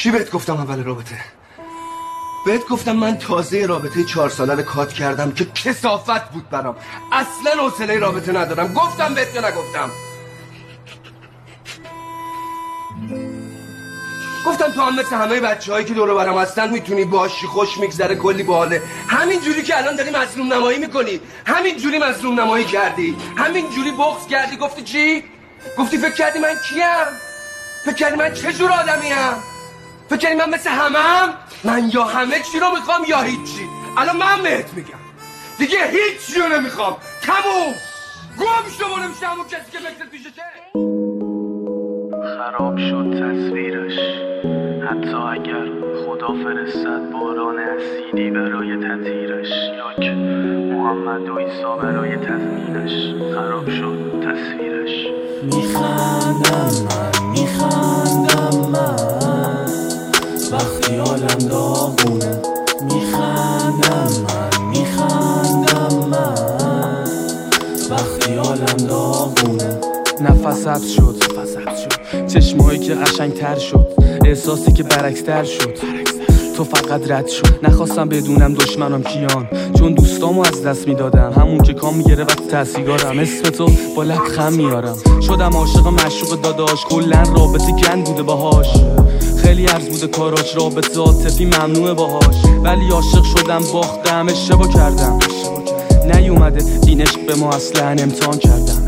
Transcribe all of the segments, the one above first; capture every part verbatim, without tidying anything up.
چی بهت گفتم اول رابطه؟ بهت گفتم من تازه رابطه چهار ساله رو کات کردم که کثافت بود برام، اصلا حوصله رابطه ندارم. گفتم بهت یا نگفتم؟ گفتم تو هم مثل همه بچه هایی که دور و برم هستن میتونی باشی، خوش میگذره، کلی باحاله. همین جوری که الان داری مظلوم نمایی میکنی، همین جوری مظلوم نمایی کردی، همین جوری بغض کردی. گفتی چی؟ گفتی فکر کردی من کیم؟ فکر کردی من چه جور آدمیم؟ فکر کردی من مثل همم؟ من یا همه چی رو میخوام یا هیچی. الان من بهت میگم دیگه هیچی رو نمیخوام. تموم. گم شو برو میشه همون کسی که مثل پیشته. خراب شد تصویرش، حتی اگر خدا فرستد باران اسیدی برای تطهیرش، یا که محمد و عیسی برای تضمینش. خراب شد تصویرش. میخندم من، میخندم من وقتی حالم داغونه. میخندم من، میخندم من وقتی حالم داغونه. نفس حبس شد، چشمایی که قشنگ تر شد، احساسی که برعکس تر شد. تو فقط رد شد. نخواستم بدونم دشمنم کیان، چون دوستامو از دست میدادم. همون که کام میگیره وقت تحصیلگارم، اسم تو با لبخند میارم. شدم عاشق معشوق داداش، کلن رابطه گند بوده باهاش. خیلی عرض بوده کاراش، رابطه عاطفی ممنوعه باهاش. ولی عاشق شدم باختم، اشتباه کردم. نیومده این عشق به ما اصلا، امتحان کردم.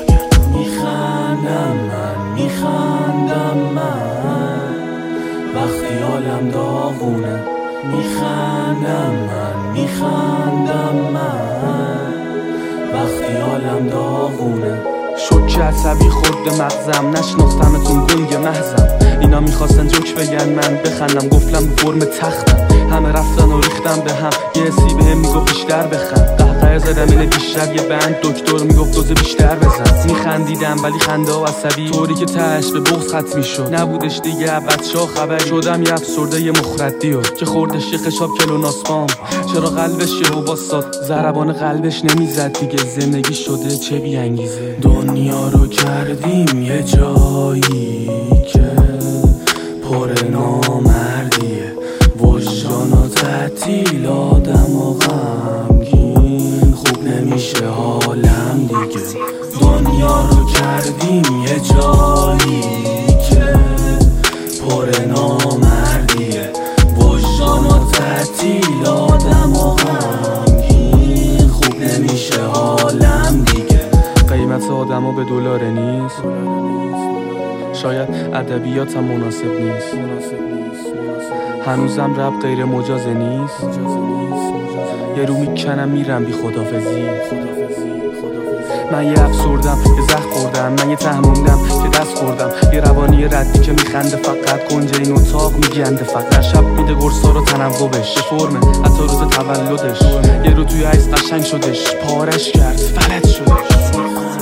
میخندم من، میخندم من وقتی حالم داغونه. میخندم من، میخندم من وقتی حالم داغونه. شوک عصبی خورده مغزم، نشناختمتون گنگ محزم. اینا میخواستن جوک بگن من بخندم، گفتم فرم تختم. همه رفتن و ریختم به هم، یه حسی بهم میگفت بیشتر بخند. قهقه زدم اینه بیشتر یه بند، دکتر میگفت دوز بیشتر بزن. میخندیدم ولی خنده و عصبی، طوری که تهش به بغض ختم میشد. نبودش دیگه بچه‌ها خبری، شدم یه افسرده یه مخردی که خوردش یه خشاب کلوناسپام. چرا قلبش یهو واساد، ضربان قلبش نمیزد دیگه. زندگی شده چه بی انگیزه. دنیا رو کردیم یه جایی که پر نامردیه. وجدانا تعطیل، آدم و غمگین، خوب نمیشه حالم دیگه. دنیا رو کردیم یه جایی که پر نامردیه. وجدانا تعطیل، آدم و غمگین، خوب نمیشه حالم دیگه. قیمت آدم ها به دلار نیست، شاید ادبیاتم مناسب نیست. هنوزم رب غیر مجازه نیست. یه رو میکنم میرم بی خدافزی. من یه افسردم، یه زخم خوردم، من یه تهموندم که دست خوردم. یه روانی ردی که میخنده فقط، کنج این اتاق میگنده فقط. شب میده گرسا رو تنوبش، یه فرمه حتی روز تولدش. یه رو توی عیس قشنگ شدش، پارش کرد فلج شدش.